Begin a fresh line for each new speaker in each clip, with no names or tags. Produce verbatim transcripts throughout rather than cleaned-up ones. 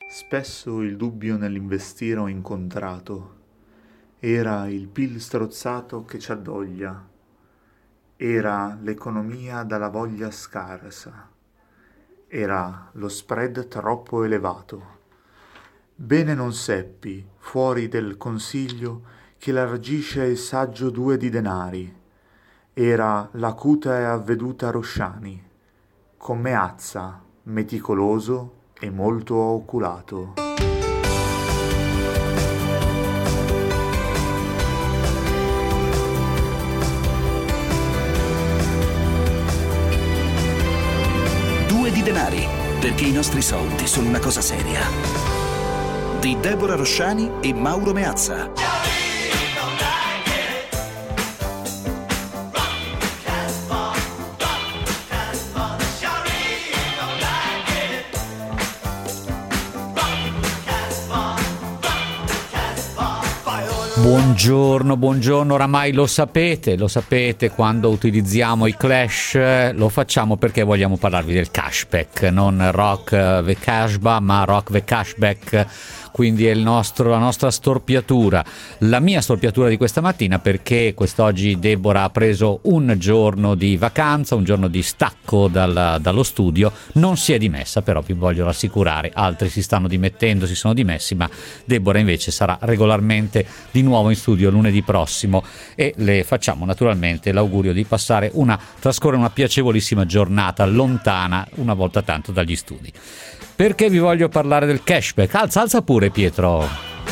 Spesso il dubbio nell'investire ho incontrato. Era il P I L strozzato che ci addoglia. Era l'economia dalla voglia scarsa. Era lo spread troppo elevato. Bene non seppi, fuori del consiglio, che largisce il saggio due di denari. Era l'acuta e avveduta Rosciani, con Meazza, meticoloso e molto oculato.
Due di denari, perché i nostri soldi sono una cosa seria. Di Deborah Rosciani e Mauro Meazza.
Buongiorno, buongiorno, oramai lo sapete, lo sapete, quando utilizziamo i Clash lo facciamo perché vogliamo parlarvi del cashback, non Rock the Cashba, ma Rock the Cashback. Quindi è il nostro, la nostra storpiatura, la mia storpiatura di questa mattina, perché quest'oggi Deborah ha preso un giorno di vacanza, un giorno di stacco dal, dallo studio. Non si è dimessa, però vi voglio rassicurare, altri si stanno dimettendo, si sono dimessi, ma Deborah invece sarà regolarmente di nuovo in studio lunedì prossimo e le facciamo naturalmente l'augurio di passare una, trascorrere una piacevolissima giornata lontana una volta tanto dagli studi. Perché vi voglio parlare del cashback? Alza, alza pure Pietro.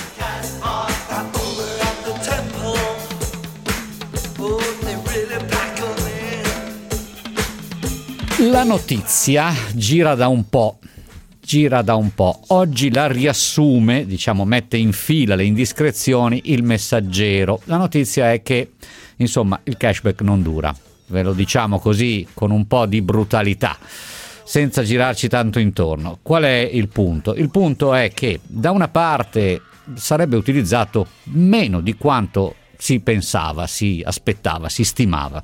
La notizia gira da un po', gira da un po'. Oggi la riassume, diciamo, mette in fila le indiscrezioni Il Messaggero. La notizia è che, insomma, il cashback non dura. Ve lo diciamo così, con un po' di brutalità, senza girarci tanto intorno. Qual è il punto? Il punto è che da una parte sarebbe utilizzato meno di quanto si pensava, si aspettava, si stimava,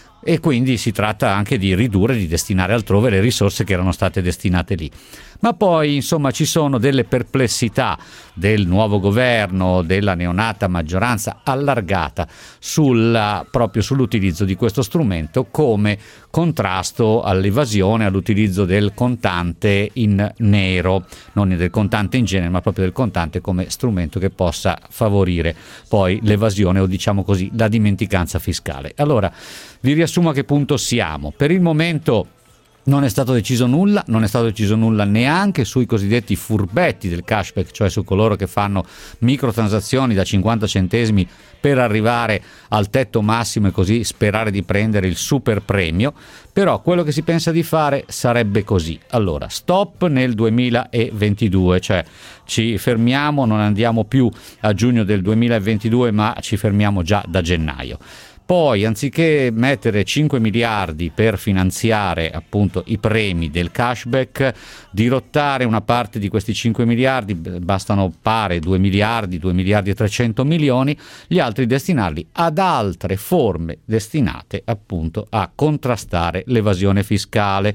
e quindi si tratta anche di ridurre, di destinare altrove le risorse che erano state destinate lì. Ma poi, insomma, ci sono delle perplessità del nuovo governo, della neonata maggioranza allargata sulla, proprio sull'utilizzo di questo strumento come contrasto all'evasione, all'utilizzo del contante in nero, non del contante in genere, ma proprio del contante come strumento che possa favorire poi l'evasione o, diciamo così, la dimenticanza fiscale. Allora, vi riassumo a che punto siamo. Per il momento non è stato deciso nulla, non è stato deciso nulla neanche sui cosiddetti furbetti del cashback, cioè su coloro che fanno microtransazioni da cinquanta centesimi per arrivare al tetto massimo e così sperare di prendere il super premio. Però quello che si pensa di fare sarebbe così. Allora, stop nel duemilaventidue, cioè ci fermiamo, non andiamo più a giugno del duemilaventidue, ma ci fermiamo già da gennaio. Poi, anziché mettere cinque miliardi per finanziare appunto i premi del cashback, dirottare una parte di questi cinque miliardi, bastano pare due miliardi, due miliardi e trecento milioni, gli altri destinarli ad altre forme destinate appunto a contrastare l'evasione fiscale.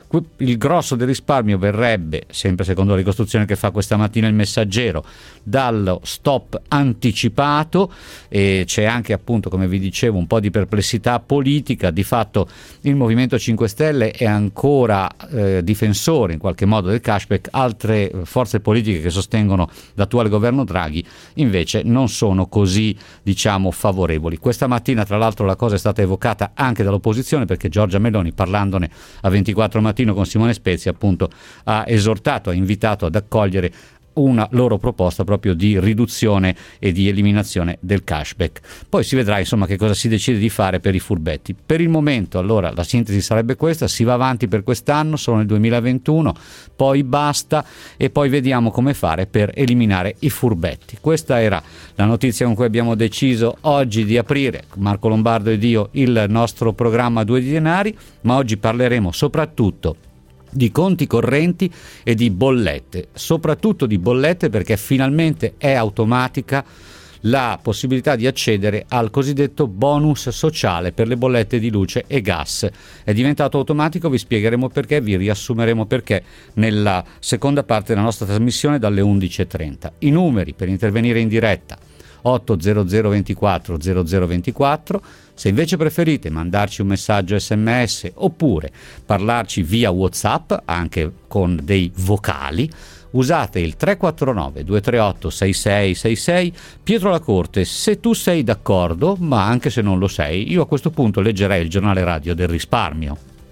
Il grosso del risparmio verrebbe, sempre secondo la ricostruzione che fa questa mattina Il Messaggero, dallo stop anticipato, e c'è anche appunto, come vi dicevo, un po' di perplessità politica. Di fatto il Movimento cinque Stelle è ancora eh, difensore in qualche modo del cashback, altre forze politiche che sostengono l'attuale governo Draghi invece non sono così, diciamo, favorevoli. Questa mattina tra l'altro la cosa è stata evocata anche dall'opposizione, perché Giorgia Meloni, parlandone a ventiquattro mattino con Simone Spezia, appunto ha esortato, ha invitato ad accogliere una loro proposta proprio di riduzione e di eliminazione del cashback. Poi si vedrà insomma che cosa si decide di fare per i furbetti. Per il momento allora la sintesi sarebbe questa: si va avanti per quest'anno, solo nel duemilaventuno, poi basta, e poi vediamo come fare per eliminare i furbetti. Questa era la notizia con cui abbiamo deciso oggi di aprire, Marco Lombardo ed io, il nostro programma Due di Denari, ma oggi parleremo soprattutto di conti correnti e di bollette, soprattutto di bollette, perché finalmente è automatica la possibilità di accedere al cosiddetto bonus sociale per le bollette di luce e gas. È diventato automatico, vi spiegheremo perché, vi riassumeremo perché nella seconda parte della nostra trasmissione dalle undici e trenta. I numeri per intervenire in diretta: otto zero zero ventiquattro zero zero ventiquattro. Se invece preferite mandarci un messaggio sms oppure parlarci via WhatsApp anche con dei vocali, usate il tre quattro nove due tre otto sei sei sei sei. Pietro Lacorte, se tu sei d'accordo, ma anche se non lo sei, io a questo punto leggerei il giornale radio del risparmio.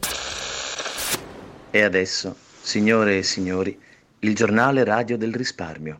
E adesso, signore e signori, il giornale radio del risparmio.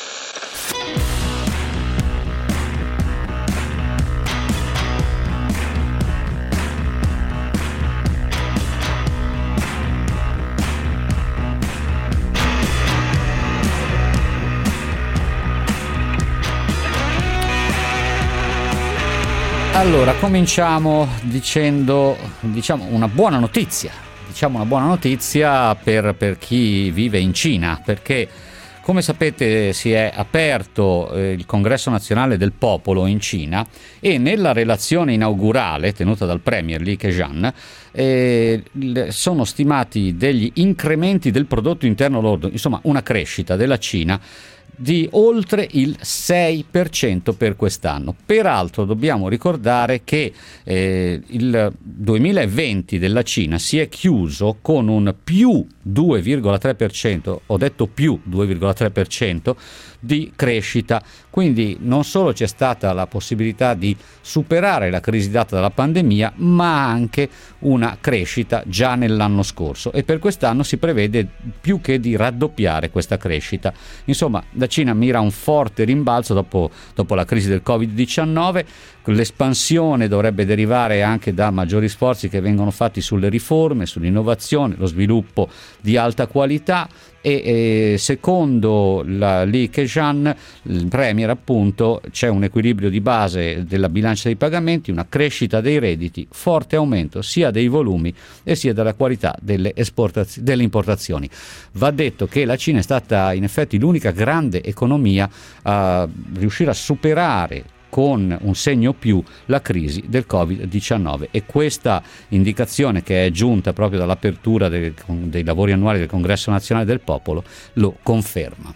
Allora, cominciamo dicendo, diciamo, una buona notizia, diciamo una buona notizia per, per chi vive in Cina, perché come sapete si è aperto eh, il Congresso Nazionale del Popolo in Cina e nella relazione inaugurale tenuta dal Premier Li Keqiang eh, sono stimati degli incrementi del prodotto interno lordo, insomma una crescita della Cina di oltre il sei per cento per quest'anno. Peraltro dobbiamo ricordare che eh, il duemilaventi della Cina si è chiuso con un più due virgola tre per cento, ho detto più due virgola tre per cento di crescita, quindi non solo c'è stata la possibilità di superare la crisi data dalla pandemia, ma anche una crescita già nell'anno scorso, e per quest'anno si prevede più che di raddoppiare questa crescita. Insomma, la Cina mira a un forte rimbalzo dopo, dopo la crisi del covid diciannove. L'espansione dovrebbe derivare anche da maggiori sforzi che vengono fatti sulle riforme, sull'innovazione, lo sviluppo di alta qualità e eh, secondo la Li Keqiang, il premier appunto, c'è un equilibrio di base della bilancia dei pagamenti, una crescita dei redditi, forte aumento sia dei volumi e sia della qualità delle, esportaz- delle importazioni. Va detto che la Cina è stata in effetti l'unica grande economia a riuscire a superare con un segno più la crisi del covid diciannove, e questa indicazione, che è giunta proprio dall'apertura dei, dei lavori annuali del Congresso Nazionale del Popolo, lo conferma.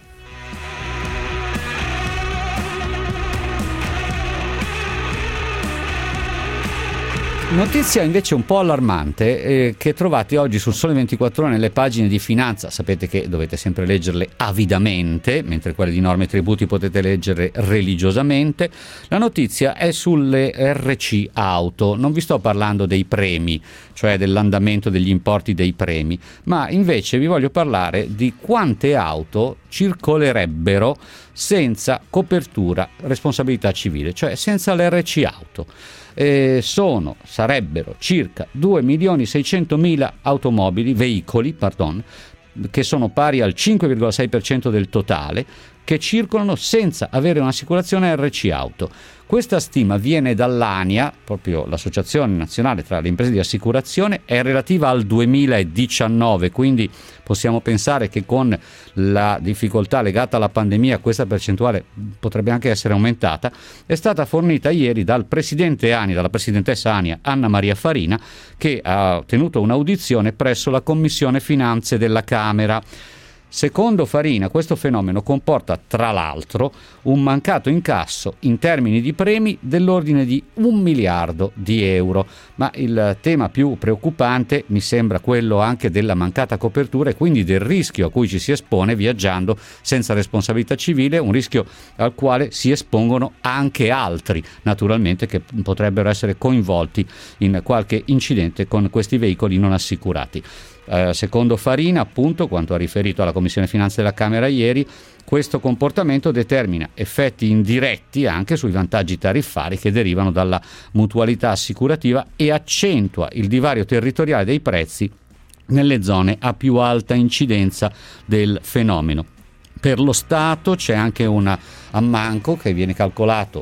Notizia invece un po' allarmante eh, che trovate oggi sul Sole ventiquattro Ore nelle pagine di finanza. Sapete che dovete sempre leggerle avidamente, mentre quelle di norme e tributi potete leggerle religiosamente. La notizia è sulle R C auto. Non vi sto parlando dei premi, cioè dell'andamento degli importi dei premi, ma invece vi voglio parlare di quante auto circolerebbero senza copertura responsabilità civile, cioè senza l'R C auto. Eh, sono, sarebbero circa due milioni seicentomila automobili, veicoli, pardon, che sono pari al cinque virgola sei per cento del totale, che circolano senza avere un'assicurazione R C auto. Questa stima viene dall'ANIA, proprio l'Associazione Nazionale tra le Imprese di Assicurazione, è relativa al duemiladiciannove, quindi possiamo pensare che con la difficoltà legata alla pandemia questa percentuale potrebbe anche essere aumentata. È stata fornita ieri dal presidente ANIA, dalla presidentessa ANIA Anna Maria Farina, che ha tenuto un'audizione presso la Commissione Finanze della Camera. Secondo Farina, questo fenomeno comporta tra l'altro un mancato incasso in termini di premi dell'ordine di un miliardo di euro, ma il tema più preoccupante mi sembra quello anche della mancata copertura e quindi del rischio a cui ci si espone viaggiando senza responsabilità civile, un rischio al quale si espongono anche altri, naturalmente, che potrebbero essere coinvolti in qualche incidente con questi veicoli non assicurati. Eh, secondo Farina, appunto, quanto ha riferito alla Commissione Finanze della Camera ieri, questo comportamento determina effetti indiretti anche sui vantaggi tariffari che derivano dalla mutualità assicurativa e accentua il divario territoriale dei prezzi nelle zone a più alta incidenza del fenomeno. Per lo Stato c'è anche un ammanco che viene calcolato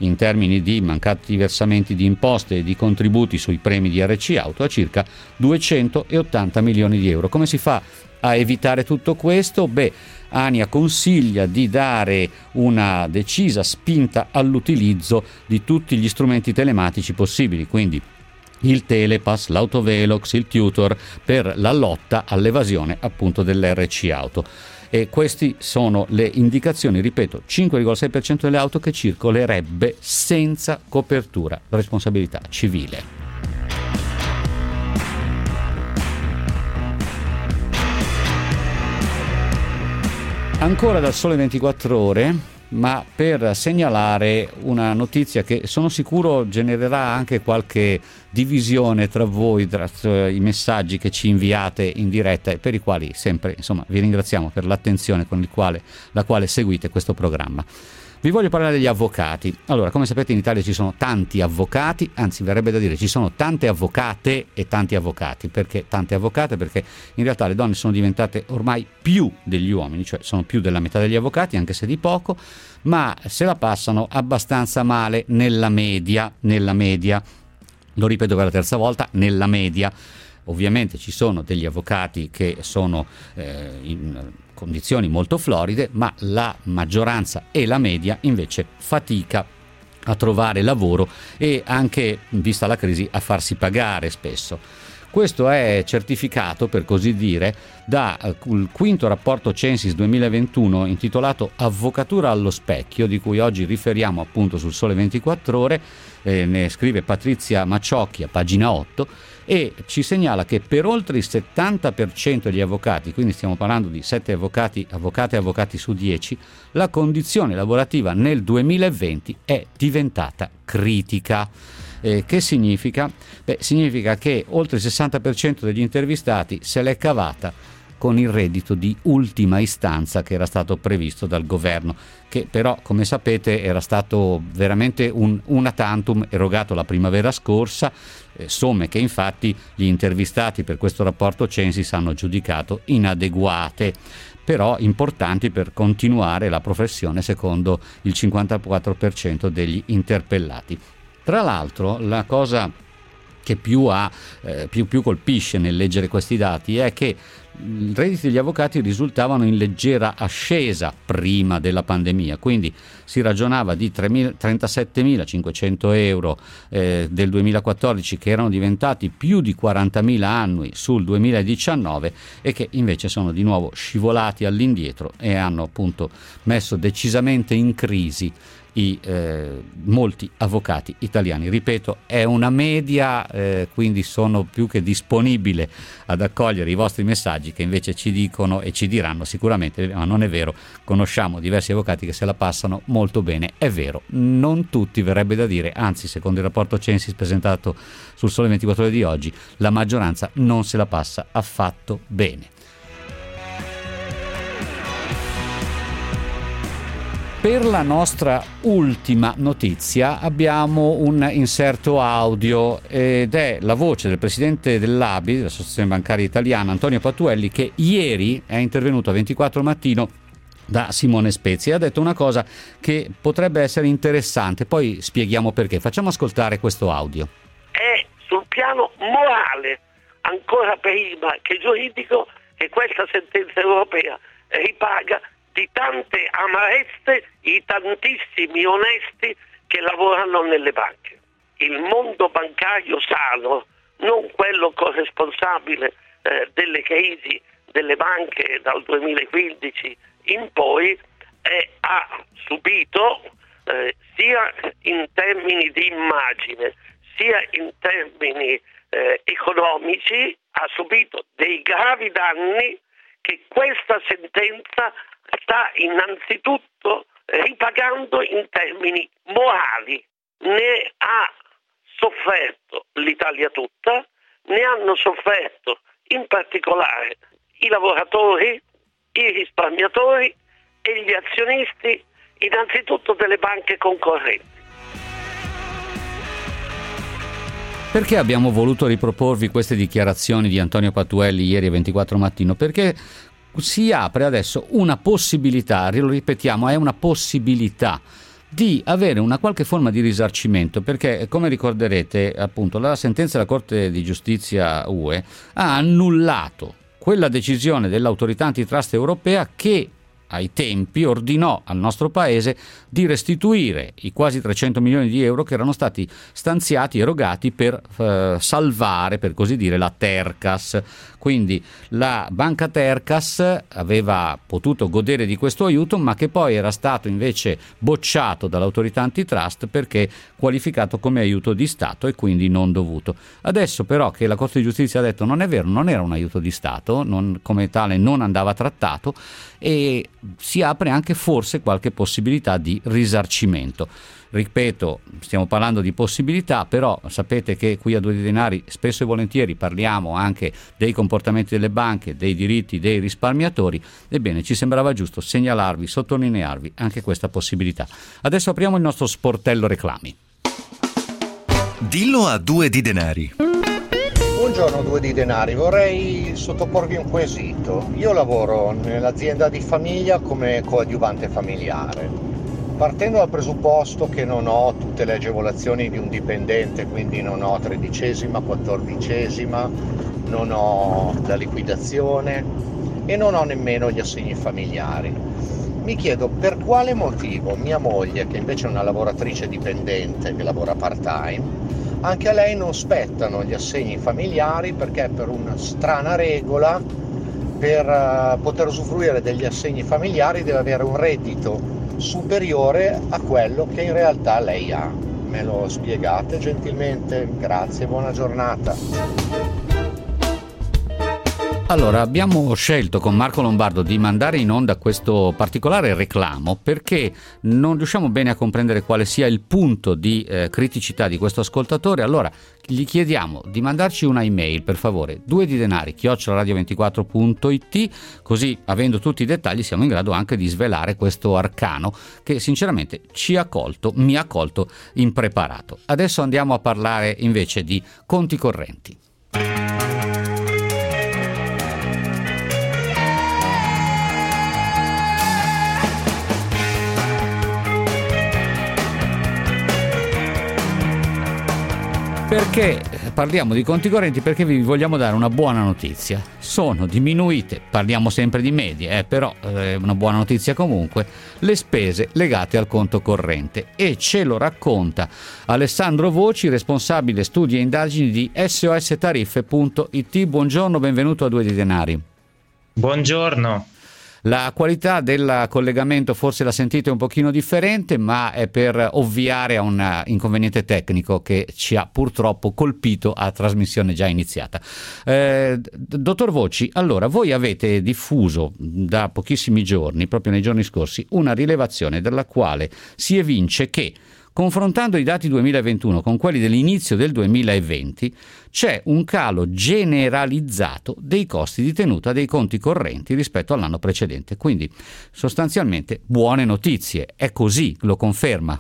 in termini di mancati versamenti di imposte e di contributi sui premi di R C Auto a circa duecentottanta milioni di euro. Come si fa a evitare tutto questo? Beh, ANIA consiglia di dare una decisa spinta all'utilizzo di tutti gli strumenti telematici possibili, quindi il Telepass, l'Autovelox, il Tutor, per la lotta all'evasione appunto dell'R C Auto. E queste sono le indicazioni, ripeto, cinque virgola sei per cento delle auto che circolerebbe senza copertura, responsabilità civile. Ancora dal Sole ventiquattro Ore, ma per segnalare una notizia che sono sicuro genererà anche qualche divisione tra voi, tra i messaggi che ci inviate in diretta e per i quali sempre, insomma, vi ringraziamo per l'attenzione con il quale, la quale seguite questo programma. Vi voglio parlare degli avvocati. Allora, come sapete in Italia ci sono tanti avvocati, anzi verrebbe da dire ci sono tante avvocate e tanti avvocati. Perché tante avvocate? Perché in realtà le donne sono diventate ormai più degli uomini, cioè sono più della metà degli avvocati, anche se di poco, ma se la passano abbastanza male nella media, nella media. Lo ripeto per la terza volta, nella media. Ovviamente ci sono degli avvocati che sono eh, in condizioni molto floride, ma la maggioranza e la media invece fatica a trovare lavoro e anche, vista la crisi, a farsi pagare spesso. Questo è certificato, per così dire, dal quinto rapporto Censis duemilaventuno intitolato Avvocatura allo specchio, di cui oggi riferiamo appunto sul Sole ventiquattro Ore, eh, ne scrive Patrizia Maciocchi a pagina otto, e ci segnala che per oltre il settanta per cento degli avvocati, quindi stiamo parlando di sette avvocati, avvocate e avvocati su dieci, la condizione lavorativa nel duemilaventi è diventata critica. Eh, che significa? Beh, significa che oltre il sessanta per cento degli intervistati se l'è cavata con il reddito di ultima istanza che era stato previsto dal governo, che però, come sapete, era stato veramente un una tantum erogato la primavera scorsa, eh, somme che infatti gli intervistati per questo rapporto Censis hanno giudicato inadeguate, però importanti per continuare la professione secondo il cinquantaquattro per cento degli interpellati. Tra l'altro, la cosa che più, ha, eh, più, più colpisce nel leggere questi dati è che i redditi degli avvocati risultavano in leggera ascesa prima della pandemia, quindi si ragionava di trentasettemilacinquecento euro eh, del duemilaquattordici che erano diventati più di quarantamila annui sul duemiladiciannove e che invece sono di nuovo scivolati all'indietro e hanno appunto messo decisamente in crisi i eh, molti avvocati italiani. Ripeto, è una media, eh, quindi sono più che disponibile ad accogliere i vostri messaggi che invece ci dicono e ci diranno sicuramente, ma non è vero, conosciamo diversi avvocati che se la passano molto bene. È vero, non tutti, verrebbe da dire, anzi secondo il rapporto Censis presentato sul Sole ventiquattro Ore di oggi, la maggioranza non se la passa affatto bene. Per la nostra ultima notizia abbiamo un inserto audio ed è la voce del presidente dell'A B I, dell'Associazione Bancaria Italiana, Antonio Patuelli, che ieri è intervenuto a ventiquattro Mattino da Simone Spezia e ha detto una cosa che potrebbe essere interessante, poi spieghiamo perché. Facciamo ascoltare questo audio.
È sul piano morale, ancora prima che giuridico, che questa sentenza europea ripaga di tante amarezze i tantissimi onesti che lavorano nelle banche. Il mondo bancario sano, non quello corresponsabile eh, delle crisi delle banche dal duemilaquindici in poi, eh, ha subito eh, sia in termini di immagine sia in termini eh, economici, ha subito dei gravi danni che questa sentenza sta innanzitutto ripagando in termini morali. Ne ha sofferto l'Italia tutta, ne hanno sofferto in particolare i lavoratori, i risparmiatori e gli azionisti, innanzitutto delle banche concorrenti.
Perché abbiamo voluto riproporvi queste dichiarazioni di Antonio Patuelli ieri a ventiquattro Mattino? Perché si apre adesso una possibilità, lo ripetiamo, è una possibilità di avere una qualche forma di risarcimento, perché come ricorderete appunto la sentenza della Corte di Giustizia U E ha annullato quella decisione dell'autorità antitrust europea che ai tempi ordinò al nostro paese di restituire i quasi trecento milioni di euro che erano stati stanziati, erogati per eh, salvare, per così dire, la Tercas. Quindi la banca Tercas aveva potuto godere di questo aiuto, ma che poi era stato invece bocciato dall'autorità antitrust perché qualificato come aiuto di Stato e quindi non dovuto. Adesso però che la Corte di Giustizia ha detto non è vero, non era un aiuto di Stato, non, come tale non andava trattato, e si apre anche forse qualche possibilità di risarcimento. Ripeto, stiamo parlando di possibilità, però sapete che qui a Due di Denari spesso e volentieri parliamo anche dei comportamenti delle banche, dei diritti dei risparmiatori. Ebbene, ci sembrava giusto segnalarvi, sottolinearvi anche questa possibilità. Adesso apriamo il nostro sportello reclami.
Dillo a Due di Denari.
Buongiorno Due di Denari, vorrei sottoporvi un quesito. Io lavoro nell'azienda di famiglia come coadiuvante familiare. Partendo dal presupposto che non ho tutte le agevolazioni di un dipendente, quindi non ho tredicesima, quattordicesima, non ho la liquidazione e non ho nemmeno gli assegni familiari. Mi chiedo per quale motivo mia moglie, che invece è una lavoratrice dipendente, che lavora part-time, anche a lei non spettano gli assegni familiari, perché per una strana regola, per uh, poter usufruire degli assegni familiari deve avere un reddito superiore a quello che in realtà lei ha. Me lo spiegate gentilmente? Grazie, buona giornata.
Allora, abbiamo scelto con Marco Lombardo di mandare in onda questo particolare reclamo perché non riusciamo bene a comprendere quale sia il punto di eh, criticità di questo ascoltatore. Allora gli chiediamo di mandarci una email, per favore, due di denari chiocciola radio ventiquattro punto it, così avendo tutti i dettagli siamo in grado anche di svelare questo arcano che sinceramente ci ha colto, mi ha colto impreparato. Adesso andiamo a parlare invece di conti correnti. Perché parliamo di conti correnti? Perché vi vogliamo dare una buona notizia. Sono diminuite, parliamo sempre di medie, eh, però è eh, una buona notizia comunque, le spese legate al conto corrente, e ce lo racconta Alessandro Voci, responsabile studi e indagini di S O S tariffe punto it. Buongiorno, benvenuto a Due di Denari.
Buongiorno.
La qualità del collegamento forse la sentite un pochino differente, ma è per ovviare a un inconveniente tecnico che ci ha purtroppo colpito a trasmissione già iniziata. Eh, dottor Voci, allora voi avete diffuso da pochissimi giorni, proprio nei giorni scorsi, una rilevazione dalla quale si evince che, confrontando i dati duemilaventuno con quelli dell'inizio del duemilaventi, c'è un calo generalizzato dei costi di tenuta dei conti correnti rispetto all'anno precedente. Quindi sostanzialmente buone notizie. È così, lo conferma?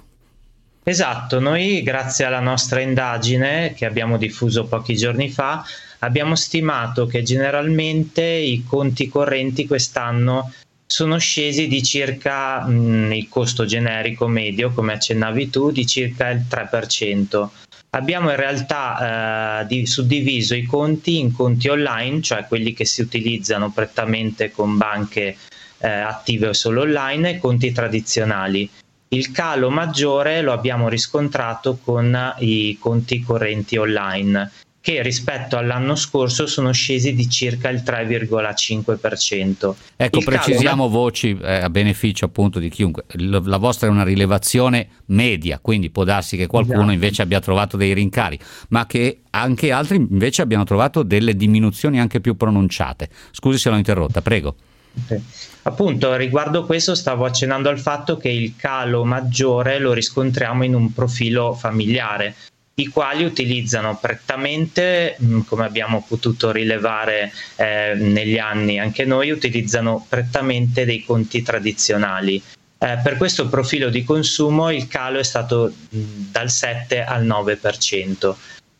Esatto, noi grazie alla nostra indagine che abbiamo diffuso pochi giorni fa abbiamo stimato che generalmente i conti correnti quest'anno sono scesi di circa mh, il costo generico medio, come accennavi tu, di circa il tre per cento. Abbiamo in realtà eh, di, suddiviso i conti in conti online, cioè quelli che si utilizzano prettamente con banche eh, attive o solo online, e conti tradizionali. Il calo maggiore lo abbiamo riscontrato con i conti correnti online, che rispetto all'anno scorso sono scesi di circa il tre virgola cinque per cento.
Ecco,
il
precisiamo
calo...
Voci eh, a beneficio appunto di chiunque. La vostra è una rilevazione media, quindi può darsi che qualcuno esatto. invece abbia trovato dei rincari, ma che anche altri invece abbiano trovato delle diminuzioni anche più pronunciate. Scusi se l'ho interrotta, prego.
Okay. Appunto, riguardo questo stavo accennando al fatto che il calo maggiore lo riscontriamo in un profilo familiare, i quali utilizzano prettamente, come abbiamo potuto rilevare eh, negli anni, anche noi utilizzano prettamente dei conti tradizionali. Eh, per questo profilo di consumo il calo è stato mh, dal sette al nove per cento.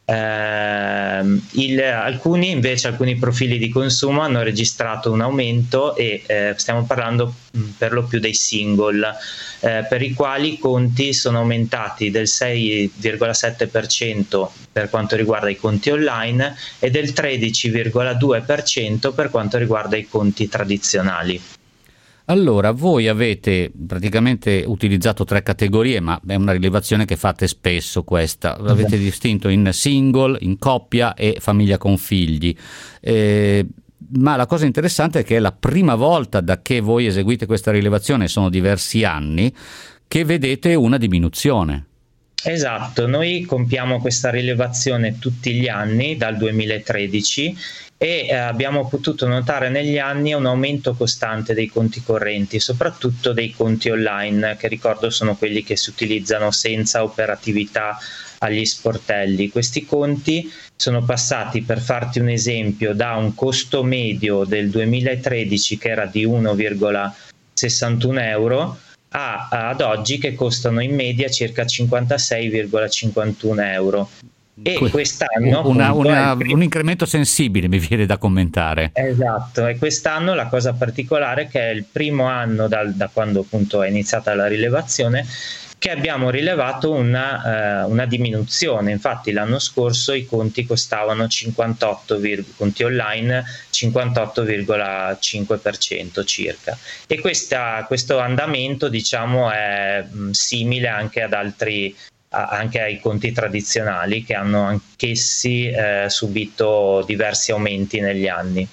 Eh, il, alcuni invece, alcuni profili di consumo hanno registrato un aumento e eh, stiamo parlando mh, per lo più dei single, eh, per i quali i conti sono aumentati del sei virgola sette per cento per quanto riguarda i conti online e del tredici virgola due per cento per quanto riguarda i conti tradizionali.
Allora, voi avete praticamente utilizzato tre categorie, ma è una rilevazione che fate spesso questa. Avete distinto in single, in coppia e famiglia con figli. Eh, ma la cosa interessante è che è la prima volta da che voi eseguite questa rilevazione, sono diversi anni, che vedete una diminuzione.
Esatto, noi compiamo questa rilevazione tutti gli anni dal duemilatredici e eh, abbiamo potuto notare negli anni un aumento costante dei conti correnti, soprattutto dei conti online, che ricordo sono quelli che si utilizzano senza operatività agli sportelli. Questi conti sono passati, per farti un esempio, da un costo medio del duemilatredici che era di uno virgola sessantuno euro a, ad oggi che costano in media circa cinquantasei virgola cinquantuno euro. E que- quest'anno
una,
appunto,
una,
primo...
un incremento sensibile, mi viene da commentare.
Esatto, e quest'anno la cosa particolare è che è il primo anno dal, da quando appunto è iniziata la rilevazione che abbiamo rilevato una, uh, una diminuzione. Infatti l'anno scorso i conti costavano cinquantotto, conti online cinquantotto virgola cinque per cento circa, e questa, questo andamento diciamo è mh, simile anche ad altri anche ai conti tradizionali, che hanno anch'essi eh, subito diversi aumenti negli anni.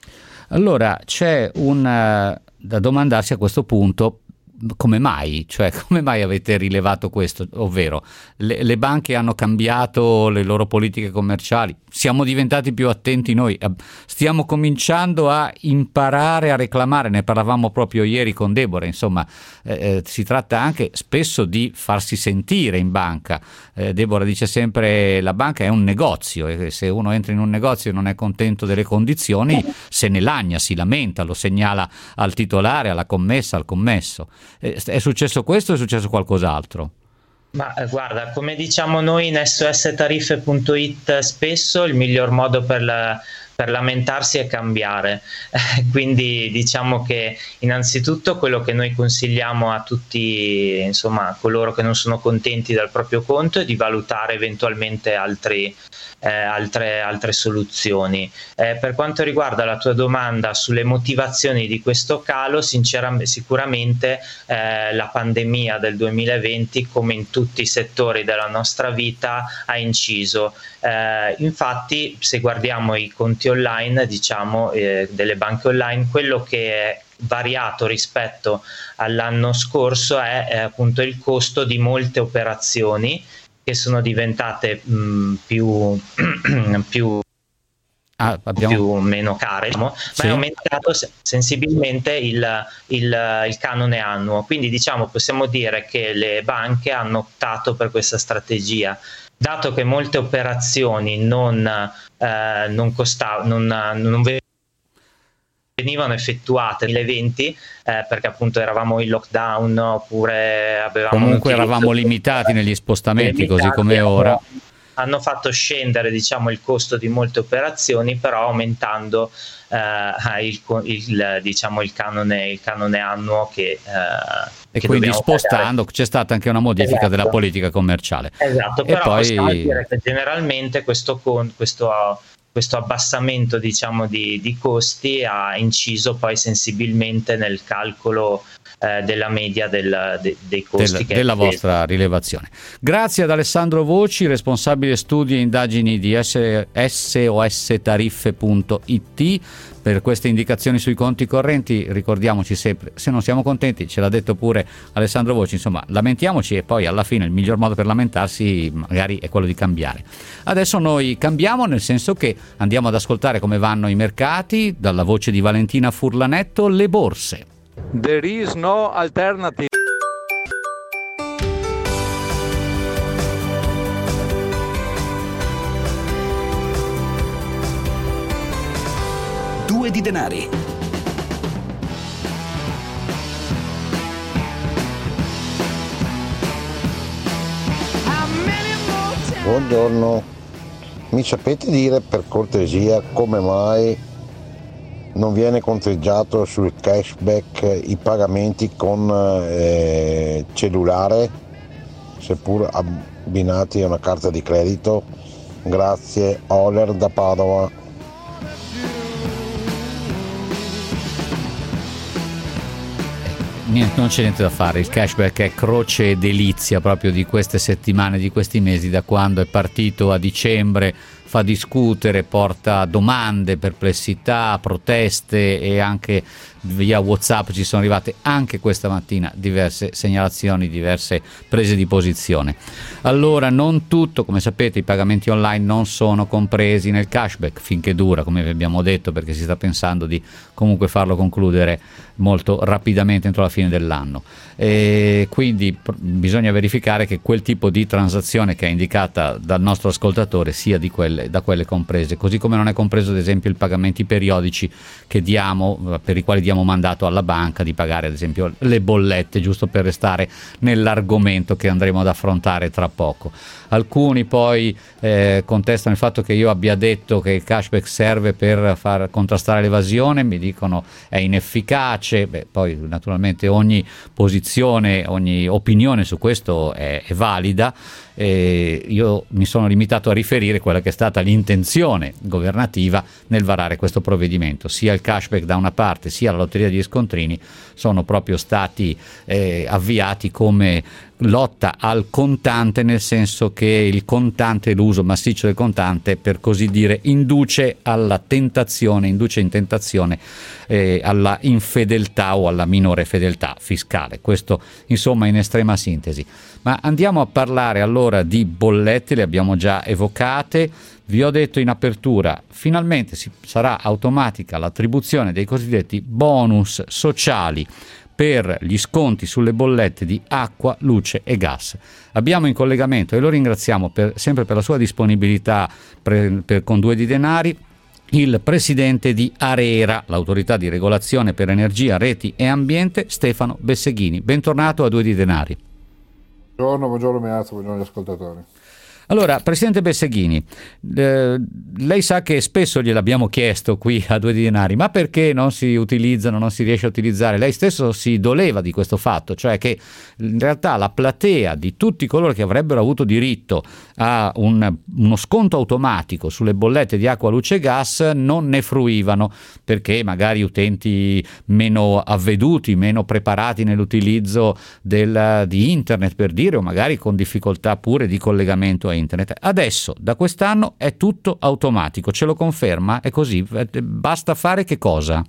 Allora c'è un da domandarsi a questo punto: come mai? Cioè, come mai avete rilevato questo? Ovvero, le, le banche hanno cambiato le loro politiche commerciali, siamo diventati più attenti noi, stiamo cominciando a imparare a reclamare, ne parlavamo proprio ieri con Deborah, insomma, eh, si tratta anche spesso di farsi sentire in banca. Eh, Deborah dice sempre la banca è un negozio e se uno entra in un negozio e non è contento delle condizioni se ne lagna, si lamenta, lo segnala al titolare, alla commessa, al commesso. È successo questo o è successo qualcos'altro?
Ma eh, guarda, come diciamo noi in S O S tariffe punto it spesso, il miglior modo per, la, per lamentarsi è cambiare. Quindi diciamo che innanzitutto quello che noi consigliamo a tutti, insomma, coloro che non sono contenti del proprio conto, è di valutare eventualmente altri Eh, altre, altre soluzioni. Eh, per quanto riguarda la tua domanda sulle motivazioni di questo calo, sinceramente, sicuramente eh, la pandemia del duemilaventi, come in tutti i settori della nostra vita, ha inciso. Eh, infatti, se guardiamo i conti online, diciamo, eh, delle banche online, quello che è variato rispetto all'anno scorso è eh, appunto il costo di molte operazioni, che sono diventate mh, più, più,
ah, abbiamo...
più meno care, diciamo,
sì.
Ma è aumentato sensibilmente il, il, il canone annuo. Quindi diciamo possiamo dire che le banche hanno optato per questa strategia, dato che molte operazioni non, eh, non costavano, non, non venivano effettuate nel duemilaventi eh, perché appunto eravamo in lockdown oppure avevamo
comunque eravamo limitati negli spostamenti limitati, così come ora.
Hanno fatto scendere diciamo il costo di molte operazioni, però aumentando eh, il, il, diciamo, il, canone, il canone annuo che eh,
e
che
quindi spostando pagare. C'è stata anche una modifica esatto. della politica commerciale.
Esatto,
e
però
poi...
possiamo dire che generalmente questo, con, questo questo abbassamento diciamo di, di costi ha inciso poi sensibilmente nel calcolo eh, della media del, de, dei costi
del,
che
della vostra rilevazione. Grazie ad Alessandro Voci, responsabile studi e indagini di S O S tariffe punto it, per queste indicazioni sui conti correnti. Ricordiamoci sempre, se non siamo contenti, ce l'ha detto pure Alessandro Voci, insomma lamentiamoci e poi alla fine il miglior modo per lamentarsi magari è quello di cambiare. Adesso noi cambiamo, nel senso che andiamo ad ascoltare come vanno i mercati, dalla voce di Valentina Furlanetto, le borse.
There is no alternative.
Due di denari.
Buongiorno,
Mi sapete dire per cortesia come mai non viene conteggiato sul cashback i pagamenti con eh, cellulare, seppur abbinati a una carta di credito? Grazie, Oler da Padova.
Niente, non c'è niente da fare, il cashback è croce e delizia proprio di queste settimane, di questi mesi, da quando è partito a dicembre. Fa discutere, porta domande, perplessità, proteste, e anche via WhatsApp ci sono arrivate anche questa mattina diverse segnalazioni, diverse prese di posizione. Allora, non tutto, come sapete, i pagamenti online non sono compresi nel cashback finché dura, come vi abbiamo detto, perché si sta pensando di comunque farlo concludere molto rapidamente entro la fine dell'anno, e quindi pr- bisogna verificare che quel tipo di transazione che è indicata dal nostro ascoltatore sia di quelle, da quelle comprese, così come non è compreso ad esempio i pagamenti periodici che diamo, per i quali diamo mandato alla banca di pagare ad esempio le bollette, giusto per restare nell'argomento che andremo ad affrontare tra poco. Alcuni poi eh, contestano il fatto che io abbia detto che il cashback serve per far contrastare l'evasione, mi dicono è inefficace. Beh, poi naturalmente ogni posizione, ogni opinione su questo è, è valida. E io mi sono limitato a riferire quella che è stata l'intenzione governativa nel varare questo provvedimento. Sia il cashback da una parte sia la lotteria degli scontrini sono proprio stati eh, avviati come lotta al contante, nel senso che il contante, l'uso massiccio del contante, per così dire, induce alla tentazione, induce in tentazione eh, alla infedeltà o alla minore fedeltà fiscale. Questo insomma in estrema sintesi. Ma andiamo a parlare allora di bollette, le abbiamo già evocate. Vi ho detto in apertura, finalmente si, sarà automatica l'attribuzione dei cosiddetti bonus sociali per gli sconti sulle bollette di acqua, luce e gas. Abbiamo in collegamento, e lo ringraziamo per, sempre per la sua disponibilità per, per, con Due di Denari, il presidente di ARERA, l'autorità di regolazione per energia, reti e ambiente, Stefano Besseghini. Bentornato a Due di Denari.
Buongiorno, buongiorno Meazza, buongiorno agli ascoltatori.
Allora, Presidente Besseghini, eh, lei sa che spesso gliel'abbiamo chiesto qui a Due di Denari, ma perché non si utilizzano, non si riesce a utilizzare? Lei stesso si doleva di questo fatto, cioè che in realtà la platea di tutti coloro che avrebbero avuto diritto a un, uno sconto automatico sulle bollette di acqua, luce e gas non ne fruivano, perché magari utenti meno avveduti, meno preparati nell'utilizzo del, di internet, per dire, o magari con difficoltà pure di collegamento a internet. Adesso da quest'anno è tutto automatico, ce lo conferma? È così? Basta fare che cosa?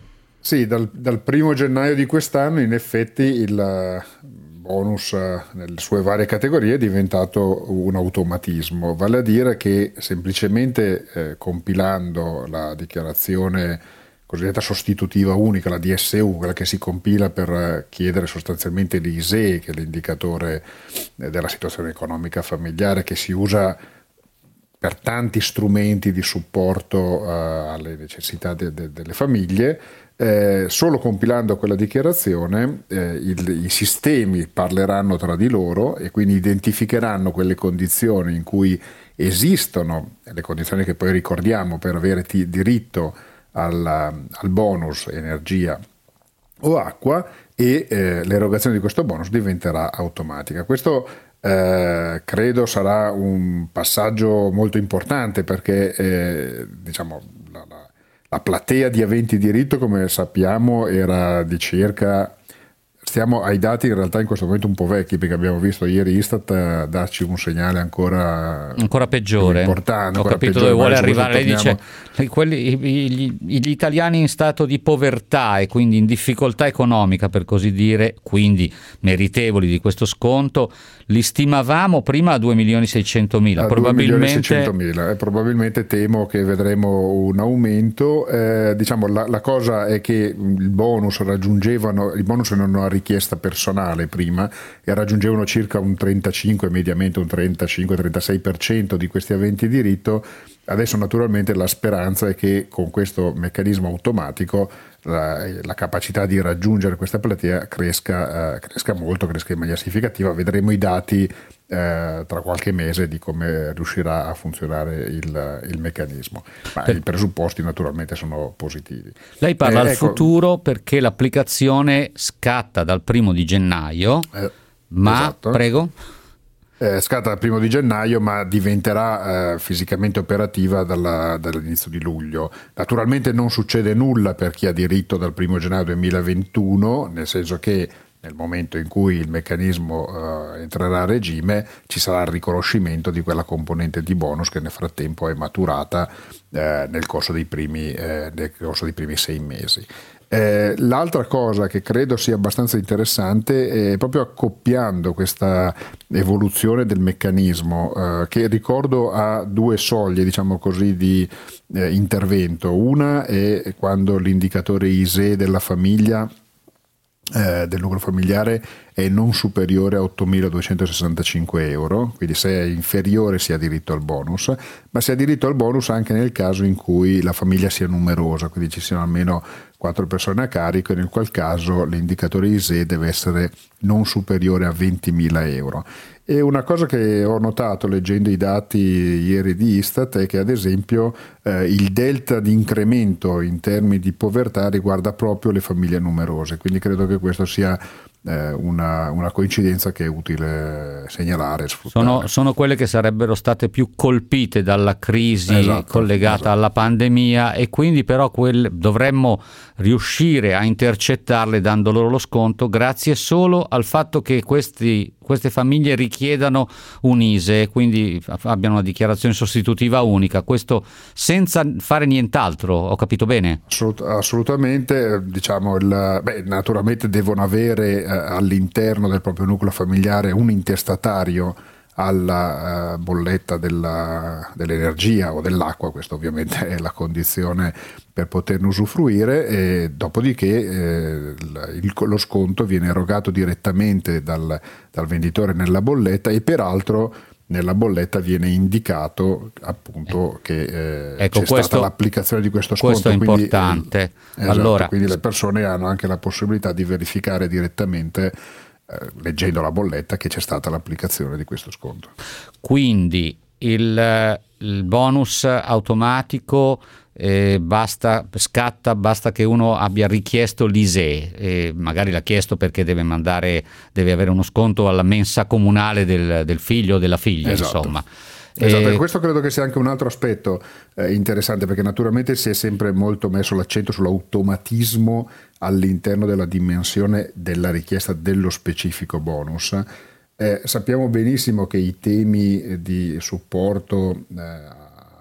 Sì, dal, dal primo gennaio di quest'anno in effetti il bonus nelle sue varie categorie è diventato un automatismo, vale a dire che semplicemente eh, compilando la dichiarazione cosiddetta sostitutiva unica, la D S U, quella che si compila per chiedere sostanzialmente l'I S E E, che è l'indicatore della situazione economica familiare che si usa per tanti strumenti di supporto uh, alle necessità de- de- delle famiglie. Eh, solo compilando quella dichiarazione eh, il, i sistemi parleranno tra di loro e quindi identificheranno quelle condizioni in cui esistono, le condizioni che poi ricordiamo per avere t- diritto Al, al bonus energia o acqua, e eh, l'erogazione di questo bonus diventerà automatica. Questo eh, credo sarà un passaggio molto importante, perché eh, diciamo la, la, la platea di aventi diritto, come sappiamo, era di circa, stiamo ai dati in realtà in questo momento un po' vecchi, perché abbiamo visto ieri Istat darci un segnale ancora
ancora peggiore,
importante.
Ho
ancora
capito
peggiore,
dove vuole
magari
arrivare. Lei
torniamo...
dice quelli, gli, gli italiani in stato di povertà e quindi in difficoltà economica, per così dire, quindi meritevoli di questo sconto, li stimavamo prima a due milioni seicentomila, probabilmente
seicentomila, e probabilmente temo che vedremo un aumento. Eh, diciamo la, la cosa è che il bonus raggiungevano, il bonus non ha richiesta personale prima, e raggiungevano circa un trentacinque, mediamente un trentacinque trentasei per cento di questi aventi diritto, Adesso naturalmente la speranza è che con questo meccanismo automatico la, la capacità di raggiungere questa platea cresca, eh, cresca molto, cresca in maniera significativa. Vedremo i dati eh, tra qualche mese di come riuscirà a funzionare il, il meccanismo, ma per... i presupposti naturalmente sono positivi.
Lei parla
eh,
al
ecco...
futuro perché l'applicazione scatta dal primo di gennaio, eh, ma
esatto.
Prego?
Eh, scatta il primo di gennaio, ma diventerà eh, fisicamente operativa dalla, dall'inizio di luglio. Naturalmente non succede nulla per chi ha diritto dal primo gennaio duemilaventuno, nel senso che nel momento in cui il meccanismo eh, entrerà a regime ci sarà il riconoscimento di quella componente di bonus che nel frattempo è maturata eh, nel corso dei primi, eh, nel corso dei primi sei mesi. Eh, l'altra cosa che credo sia abbastanza interessante è proprio accoppiando questa evoluzione del meccanismo eh, che ricordo ha due soglie, diciamo così, di eh, intervento. Una è quando l'indicatore I S E E della famiglia Eh, del nucleo familiare è non superiore a ottomiladuecentosessantacinque euro, quindi se è inferiore si ha diritto al bonus, ma si ha diritto al bonus anche nel caso in cui la famiglia sia numerosa, quindi ci siano almeno quattro persone a carico, e nel qual caso l'indicatore I S E E deve essere non superiore a ventimila euro. E una cosa che ho notato leggendo i dati ieri di Istat è che ad esempio eh, il delta di incremento in termini di povertà riguarda proprio le famiglie numerose, quindi credo che questo sia eh, una, una coincidenza che è utile segnalare e sfruttare.
Sono, sono quelle che sarebbero state più colpite dalla crisi
esatto,
collegata
esatto.
alla pandemia, e quindi però quelle, dovremmo riuscire a intercettarle dando loro lo sconto grazie solo al fatto che questi queste famiglie richiedano un I S E E, quindi abbiano una dichiarazione sostitutiva unica, questo senza fare nient'altro, ho capito bene?
Assolut- assolutamente, diciamo il, beh, naturalmente devono avere eh, all'interno del proprio nucleo familiare un intestatario alla uh, bolletta della, dell'energia o dell'acqua, questa ovviamente è la condizione per poterne usufruire, e dopodiché eh, il, lo sconto viene erogato direttamente dal, dal venditore nella bolletta, e peraltro nella bolletta viene indicato appunto che eh,
ecco,
c'è
questo,
stata l'applicazione di questo sconto.
Questo è
quindi,
importante.
Eh, esatto,
allora,
quindi le persone hanno anche la possibilità di verificare direttamente, eh, leggendo la bolletta, che c'è stata l'applicazione di questo sconto.
Quindi il, il bonus automatico eh, basta, scatta, basta che uno abbia richiesto l'I S E E, e magari l'ha chiesto perché deve mandare, deve avere uno sconto alla mensa comunale del, del figlio o della figlia,
esatto.
insomma.
Esatto,
e
e questo credo che sia anche un altro aspetto eh, interessante, perché naturalmente si è sempre molto messo l'accento sull'automatismo all'interno della dimensione della richiesta dello specifico bonus. Eh, sappiamo benissimo che i temi di supporto eh,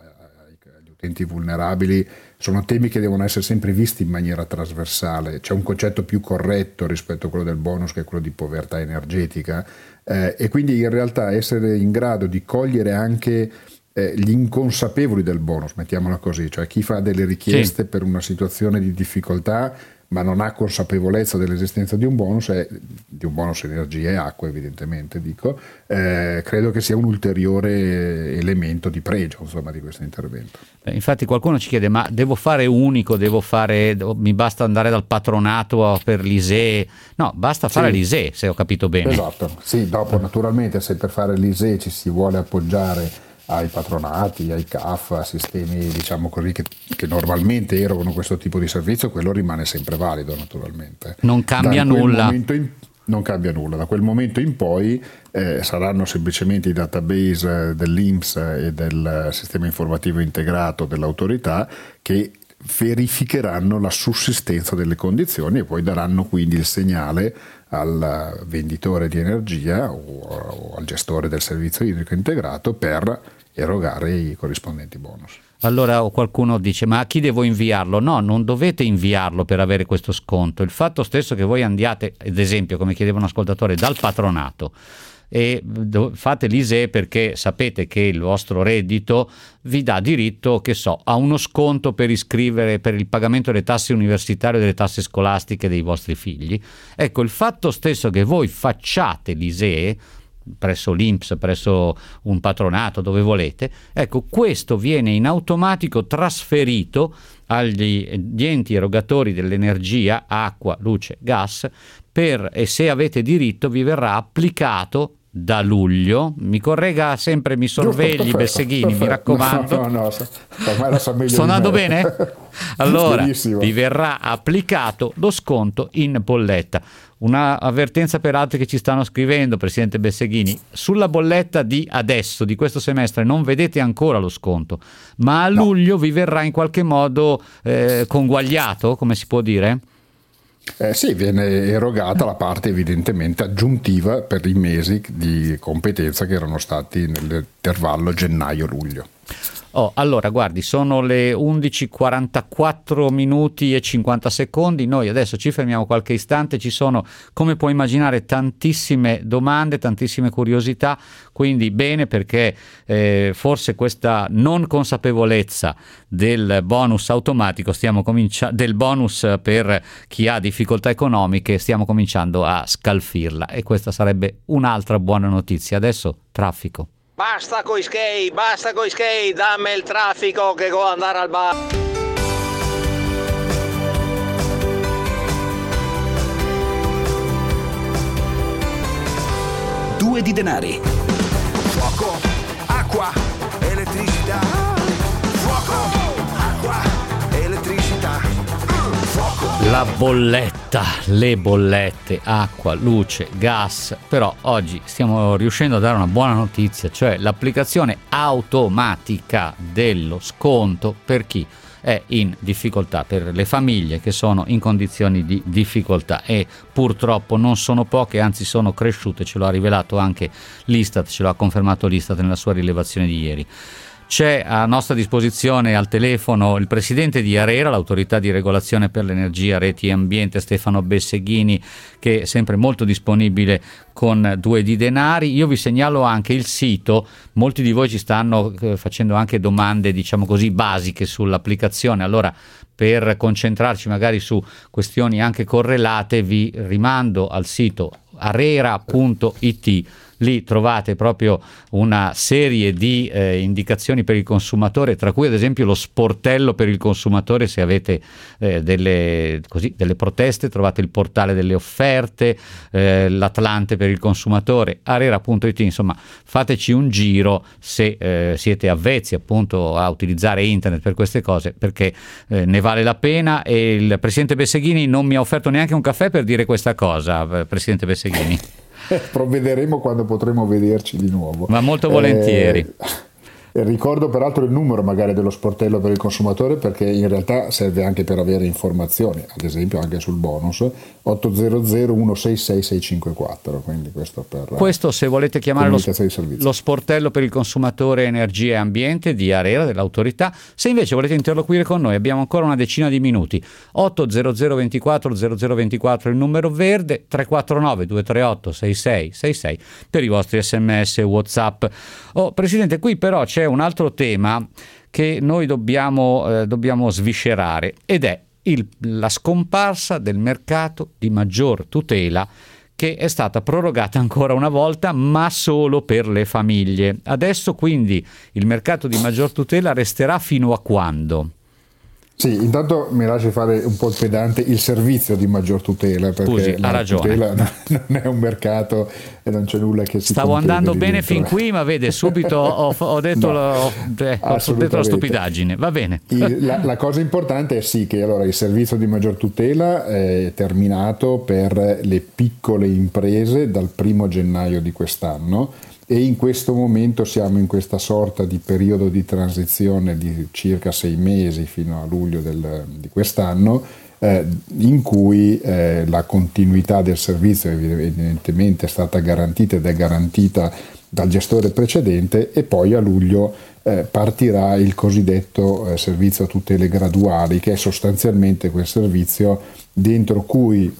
agli utenti vulnerabili sono temi che devono essere sempre visti in maniera trasversale. C'è un concetto più corretto rispetto a quello del bonus, che è quello di povertà energetica, eh, e quindi in realtà essere in grado di cogliere anche eh, gli inconsapevoli del bonus, mettiamola così, cioè chi fa delle richieste sì. per una situazione di difficoltà ma non ha consapevolezza dell'esistenza di un bonus, è, di un bonus energia e acqua evidentemente, dico, eh, credo che sia un ulteriore elemento di pregio, insomma, di questo intervento.
Eh, infatti qualcuno ci chiede, ma devo fare unico, devo fare, mi basta andare dal patronato per l'I S E E? No, basta fare
sì.
l'I S E E, se ho capito bene.
Esatto, sì, dopo naturalmente se per fare l'I S E E ci si vuole appoggiare ai patronati, ai C A F, a sistemi diciamo così che, che normalmente erogano questo tipo di servizio, quello rimane sempre valido naturalmente.
Non cambia nulla.
In, non cambia nulla, da quel momento in poi eh, saranno semplicemente i database dell'I N P S e del sistema informativo integrato dell'autorità che verificheranno la sussistenza delle condizioni e poi daranno quindi il segnale al venditore di energia o, o al gestore del servizio idrico integrato per erogare i corrispondenti bonus.
Allora qualcuno dice, ma a chi devo inviarlo? No, non dovete inviarlo per avere questo sconto. Il fatto stesso che voi andiate, ad esempio, come chiedeva un ascoltatore, dal patronato e fate l'I S E E perché sapete che il vostro reddito vi dà diritto, che so, a uno sconto per iscrivere, per il pagamento delle tasse universitarie o delle tasse scolastiche dei vostri figli. Ecco, il fatto stesso che voi facciate l'I S E E presso l'I N P S, presso un patronato, dove volete, ecco, questo viene in automatico trasferito agli enti erogatori dell'energia, acqua, luce, gas, per, e se avete diritto vi verrà applicato da luglio. Mi corregga sempre, mi sorvegli, Giusto, Besseghini, perfetto. Mi raccomando. No, no, no, sto andando bene? Allora, benissimo. Vi verrà applicato lo sconto in bolletta. Una avvertenza per altri che ci stanno scrivendo, Presidente Besseghini: sulla bolletta di adesso, di questo semestre, non vedete ancora lo sconto, ma a luglio no. vi verrà in qualche modo eh, conguagliato, come si può dire?
Eh sì, viene erogata la parte evidentemente aggiuntiva per i mesi di competenza che erano stati nell'intervallo gennaio-luglio.
Oh, allora, guardi, sono le undici e quarantaquattro minuti e cinquanta secondi, noi adesso ci fermiamo qualche istante, ci sono, come puoi immaginare, tantissime domande, tantissime curiosità, quindi bene, perché eh, forse questa non consapevolezza del bonus automatico, stiamo cominciando, del bonus per chi ha difficoltà economiche, stiamo cominciando a scalfirla, e questa sarebbe un'altra buona notizia. Adesso traffico.
Basta coi skate, basta coi skate, dammi il traffico che devo andare al bar.
Due di denari.
Fuoco, acqua, elettricità. Fuoco, acqua, elettricità. Fuoco.
La bolletta, le bollette, acqua, luce, gas, però oggi stiamo riuscendo a dare una buona notizia, cioè l'applicazione automatica dello sconto per chi è in difficoltà, per le famiglie che sono in condizioni di difficoltà, e purtroppo non sono poche, anzi sono cresciute, ce lo ha rivelato anche l'Istat, ce lo ha confermato l'Istat nella sua rilevazione di ieri. C'è a nostra disposizione al telefono il presidente di ARERA, l'autorità di regolazione per l'energia, reti e ambiente, Stefano Besseghini, che è sempre molto disponibile con due di denari. Io vi segnalo anche il sito, molti di voi ci stanno eh, facendo anche domande, diciamo così, basiche sull'applicazione, allora per concentrarci magari su questioni anche correlate vi rimando al sito arera punto it. Lì trovate proprio una serie di eh, indicazioni per il consumatore, tra cui ad esempio lo sportello per il consumatore. Se avete eh, delle, così, delle proteste, trovate il portale delle offerte, eh, l'Atlante per il consumatore, arera punto it. Insomma, fateci un giro se eh, siete avvezzi appunto a utilizzare internet per queste cose, perché eh, ne vale la pena. E il Presidente Besseghini non mi ha offerto neanche un caffè per dire questa cosa, Presidente Besseghini.
Provvederemo quando potremo vederci di nuovo.
Ma molto volentieri.
Eh, ricordo peraltro il numero magari dello sportello per il consumatore, perché in realtà serve anche per avere informazioni, ad esempio anche sul bonus, otto zero zero uno sei sei sei cinque quattro. Quindi questo per
questo, se volete chiamare lo, lo sportello per il consumatore energia e ambiente di ARERA, dell'autorità. Se invece volete interloquire con noi, abbiamo ancora una decina di minuti. otto zero zero ventiquattro zero zero ventiquattro il numero verde, tre quattro nove due tre otto sei sei sei sei per i vostri sms e WhatsApp. Oh, Presidente, qui però c'è un altro tema che noi dobbiamo, eh, dobbiamo sviscerare, ed è il, la scomparsa del mercato di maggior tutela, che è stata prorogata ancora una volta, ma solo per le famiglie. Adesso quindi il mercato di maggior tutela resterà fino a quando?
Sì, intanto mi lasci fare un po' il pedante, il servizio di maggior tutela, perché
Scusi,
la
ha ragione.
tutela non è un mercato e non c'è nulla che si
Stavo andando bene
dentro.
Fin qui, ma vede, subito ho, ho detto, no, ho, eh, ho detto la stupidaggine, va bene.
Il, la, la cosa importante è sì che allora il servizio di maggior tutela è terminato per le piccole imprese dal primo gennaio di quest'anno, e in questo momento siamo in questa sorta di periodo di transizione di circa sei mesi fino a luglio del, di quest'anno, eh, in cui eh, la continuità del servizio evidentemente è stata garantita ed è garantita dal gestore precedente, e poi a luglio eh, partirà il cosiddetto eh, servizio a tutele graduali, che è sostanzialmente quel servizio dentro cui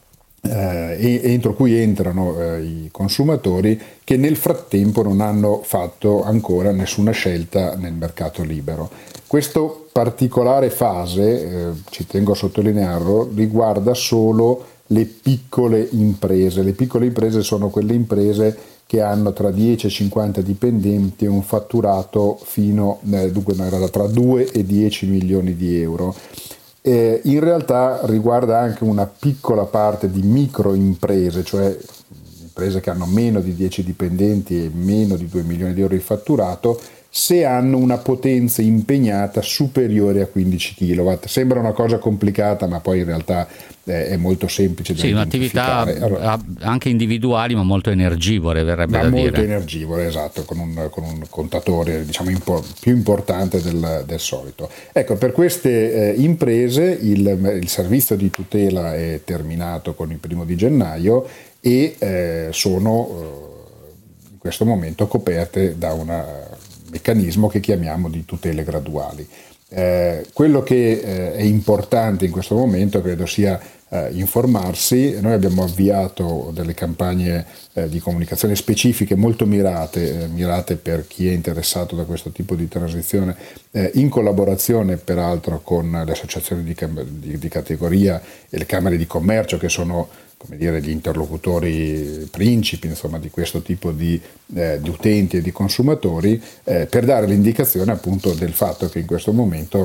Eh, entro cui entrano eh, i consumatori che nel frattempo non hanno fatto ancora nessuna scelta nel mercato libero. Questa particolare fase, eh, ci tengo a sottolinearlo, riguarda solo le piccole imprese. Le piccole imprese sono quelle imprese che hanno tra dieci e cinquanta dipendenti e un fatturato fino eh, dunque, tra due e dieci milioni di euro. Eh, in realtà riguarda anche una piccola parte di microimprese, cioè imprese che hanno meno di dieci dipendenti e meno di due milioni di euro di fatturato, se hanno una potenza impegnata superiore a quindici chilowatt. Sembra una cosa complicata, ma poi in realtà eh, è molto semplice da
sì, un'attività
allora,
anche individuali, ma molto energivore, verrebbe
ma
da
molto
dire.
energivore, esatto, con un, con un contatore diciamo impo- più importante del, del solito. Ecco, per queste eh, imprese il, il servizio di tutela è terminato con il primo di gennaio e eh, sono eh, in questo momento coperte da un meccanismo che chiamiamo di tutele graduali. Eh, quello che eh, è importante in questo momento credo sia eh, informarsi. Noi abbiamo avviato delle campagne eh, di comunicazione specifiche molto mirate, eh, mirate per chi è interessato da questo tipo di transizione, eh, in collaborazione peraltro con le associazioni di, di, di categoria e le camere di commercio, che sono, come dire, gli interlocutori principi, insomma, di questo tipo di, eh, di utenti e di consumatori, eh, per dare l'indicazione appunto del fatto che in questo momento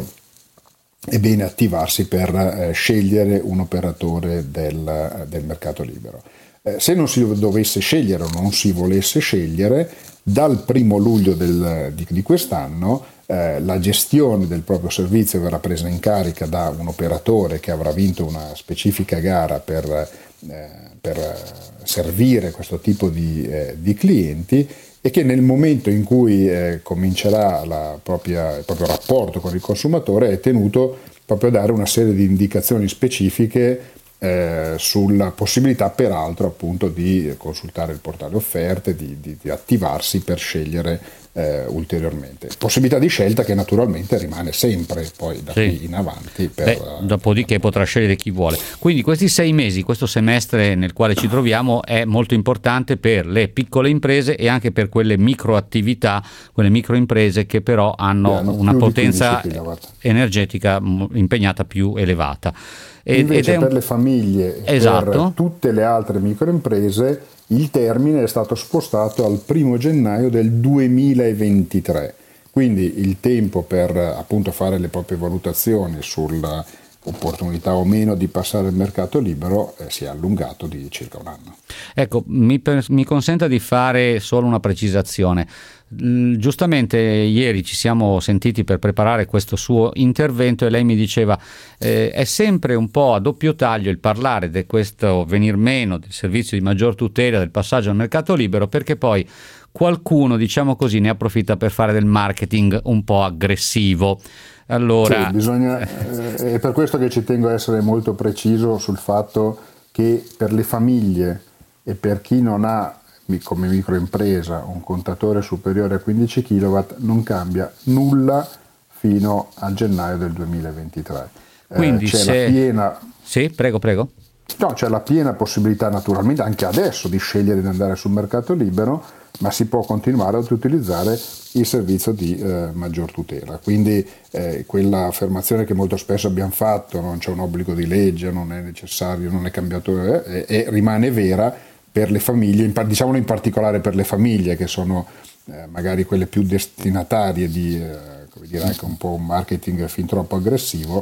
è bene attivarsi per eh, scegliere un operatore del, del mercato libero. Eh, se non si dovesse scegliere o non si volesse scegliere, dal primo luglio del, di, di quest'anno eh, la gestione del proprio servizio verrà presa in carica da un operatore che avrà vinto una specifica gara per Eh, per servire questo tipo di, eh, di clienti, e che nel momento in cui eh, comincerà la propria, il proprio rapporto con il consumatore è tenuto proprio a dare una serie di indicazioni specifiche eh, sulla possibilità peraltro appunto di consultare il portale offerte, di, di, di attivarsi per scegliere eh, ulteriormente. Possibilità di scelta che naturalmente rimane sempre poi da
sì.
qui in avanti. Per,
Beh, dopodiché potrà scegliere chi vuole. Quindi questi sei mesi, questo semestre nel quale ci troviamo è molto importante per le piccole imprese e anche per quelle microattività, quelle microimprese che però hanno, hanno una potenza energetica impegnata più elevata.
Invece
ed è un...
per le famiglie e
esatto.
per tutte le altre microimprese il termine è stato spostato al primo gennaio del duemilaventitré, quindi il tempo per appunto fare le proprie valutazioni sulla opportunità o meno di passare al mercato libero eh, si è allungato di circa un anno.
Ecco, mi, mi consenta di fare solo una precisazione. Giustamente ieri ci siamo sentiti per preparare questo suo intervento e lei mi diceva eh, è sempre un po' a doppio taglio il parlare di questo venir meno del servizio di maggior tutela, del passaggio al mercato libero, perché poi qualcuno, diciamo così, ne approfitta per fare del marketing un po' aggressivo. Allora,
sì, bisogna, eh, è per questo che ci tengo a essere molto preciso sul fatto che per le famiglie e per chi non ha come microimpresa un contatore superiore a quindici chilowatt non cambia nulla fino a gennaio del duemilaventitré.
Quindi
eh, c'è
se...
la piena
sì, prego, prego.
No, c'è la piena possibilità naturalmente anche adesso di scegliere di andare sul mercato libero, ma si può continuare ad utilizzare il servizio di eh, maggior tutela. Quindi eh, quella affermazione che molto spesso abbiamo fatto, non c'è un obbligo di legge, non è necessario, non è cambiato, eh, e rimane vera per le famiglie, diciamolo in particolare per le famiglie che sono eh, magari quelle più destinatarie di eh, come dire, anche un po' un marketing fin troppo aggressivo,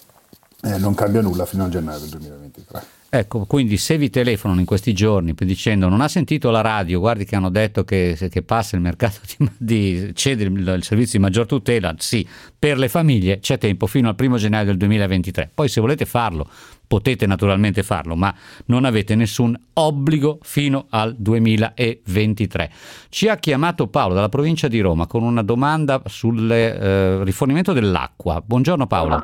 eh, non cambia nulla fino a gennaio del duemilaventitré.
Ecco, quindi se vi telefonano in questi giorni dicendo non ha sentito la radio, guardi che hanno detto che, che passa il mercato di, di cede il, il servizio di maggior tutela, sì, per le famiglie c'è tempo fino al primo gennaio del duemilaventitré. Poi se volete farlo potete naturalmente farlo, ma non avete nessun obbligo fino al duemilaventitré. Ci ha chiamato Paolo dalla provincia di Roma con una domanda sul eh, rifornimento dell'acqua. Buongiorno Paolo.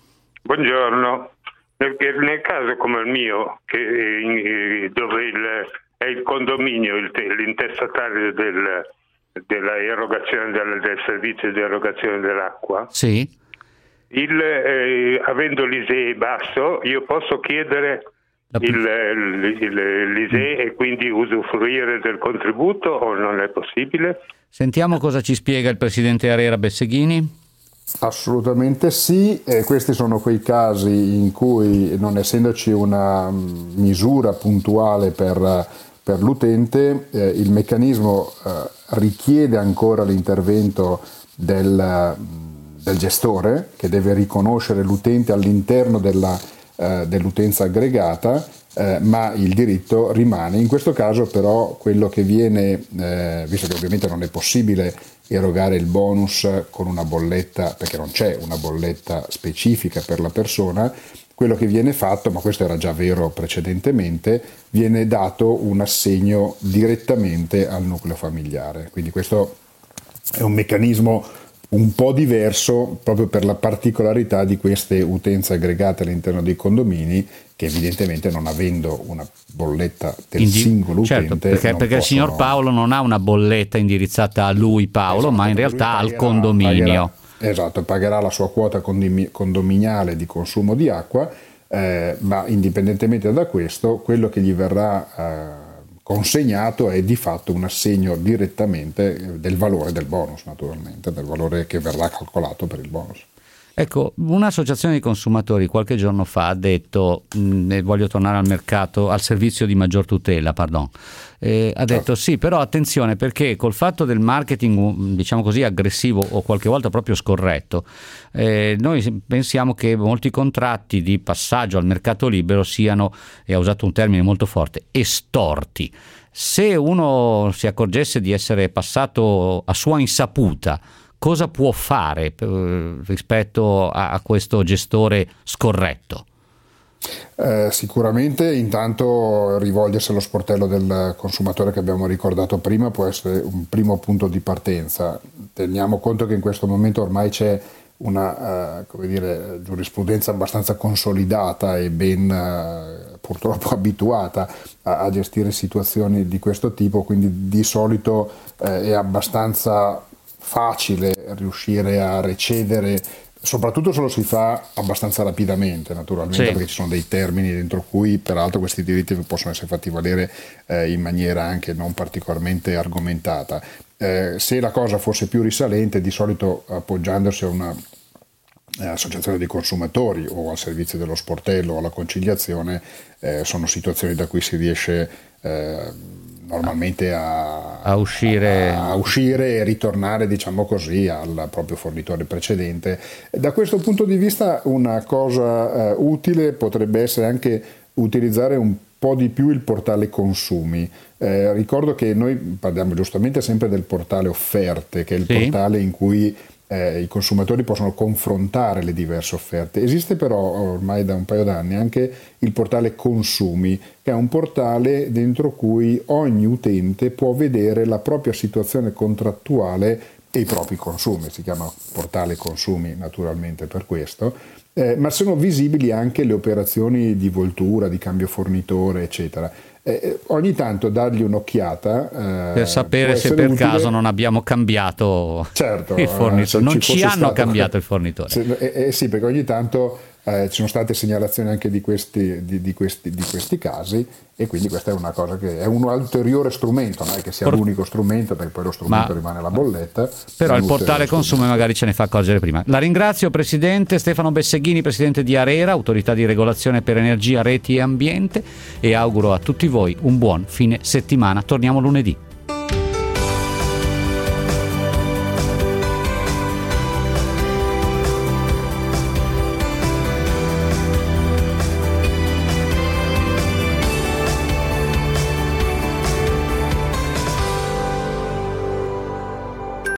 Buongiorno. Nel caso come il mio, che dove il, è il condominio il, l'intestatario del, della erogazione del, del servizio di erogazione dell'acqua,
sì.
il, eh, avendo l'I S E E basso, io posso chiedere il, il, il, l'I S E E e quindi usufruire del contributo o non è possibile?
Sentiamo cosa ci spiega il presidente Arera Besseghini.
Assolutamente sì, e questi sono quei casi in cui, non essendoci una misura puntuale per, per l'utente, eh, il meccanismo eh, richiede ancora l'intervento del, del gestore, che deve riconoscere l'utente all'interno della, eh, dell'utenza aggregata, eh, ma il diritto rimane. In questo caso però quello che viene, eh, visto che ovviamente non è possibile erogare il bonus con una bolletta, perché non c'è una bolletta specifica per la persona, quello che viene fatto, ma questo era già vero precedentemente, viene dato un assegno direttamente al nucleo familiare. Quindi questo è un meccanismo un po' diverso proprio per la particolarità di queste utenze aggregate all'interno dei condomini, che evidentemente, non avendo una bolletta del
Indi-
singolo
certo,
utente,
perché,
non
perché il
possono...
signor Paolo non ha una bolletta indirizzata a lui Paolo,
Esatto,
ma in
lui
realtà al
pagherà-
condominio.
pagherà- esatto, pagherà la sua quota condimi- condominiale di consumo di acqua, eh, ma indipendentemente da questo, quello che gli verrà eh, consegnato è di fatto un assegno direttamente del valore del bonus, naturalmente, del valore che verrà calcolato per il bonus.
Ecco, un'associazione di consumatori qualche giorno fa ha detto, mh, voglio tornare al mercato, al servizio di maggior tutela, pardon, eh, ha detto sì, però attenzione, perché col fatto del marketing, diciamo così, aggressivo o qualche volta proprio scorretto, eh, noi pensiamo che molti contratti di passaggio al mercato libero siano, e ha usato un termine molto forte, estorti. Se uno si accorgesse di essere passato a sua insaputa, cosa può fare eh, rispetto a, a questo gestore scorretto?
Eh, sicuramente intanto rivolgersi allo sportello del consumatore che abbiamo ricordato prima può essere un primo punto di partenza. Teniamo conto che in questo momento ormai c'è una eh, come dire, giurisprudenza abbastanza consolidata e ben eh, purtroppo abituata a, a gestire situazioni di questo tipo, quindi di solito eh, è abbastanza facile riuscire a recedere, soprattutto se lo si fa abbastanza rapidamente, naturalmente, sì, perché ci sono dei termini dentro cui peraltro questi diritti possono essere fatti valere eh, in maniera anche non particolarmente argomentata. Eh, se la cosa fosse più risalente, di solito appoggiandosi a una eh, associazione dei consumatori o al servizio dello sportello o alla conciliazione, eh, sono situazioni da cui si riesce eh, normalmente a,
a, uscire.
A, a uscire e ritornare, diciamo così, al proprio fornitore precedente. Da questo punto di vista una cosa eh, utile potrebbe essere anche utilizzare un po' di più il portale consumi. Eh, ricordo che noi parliamo giustamente sempre del portale offerte, che è il sì. portale in cui Eh, i consumatori possono confrontare le diverse offerte. Esiste però ormai da un paio d'anni anche il portale consumi, che è un portale dentro cui ogni utente può vedere la propria situazione contrattuale e i propri consumi. Si chiama portale consumi naturalmente per questo, eh, ma sono visibili anche le operazioni di voltura, di cambio fornitore, eccetera. Eh, ogni tanto dargli un'occhiata eh,
per sapere se per
utile.
caso non abbiamo cambiato
certo,
il fornitore,
eh,
non ci, ci hanno
stato,
cambiato il fornitore.
Se, eh, eh, sì, perché ogni tanto eh, ci sono state segnalazioni anche di questi, di, di, questi, di questi casi, e quindi questa è una cosa che è un ulteriore strumento, non è che sia Por- l'unico strumento, perché poi lo strumento ma, rimane la bolletta.
Però il portale consumo magari ce ne fa accorgere prima. La ringrazio, Presidente Stefano Besseghini, Presidente di ARERA, Autorità di Regolazione per Energia, Reti e Ambiente, e auguro a tutti voi un buon fine settimana. Torniamo lunedì.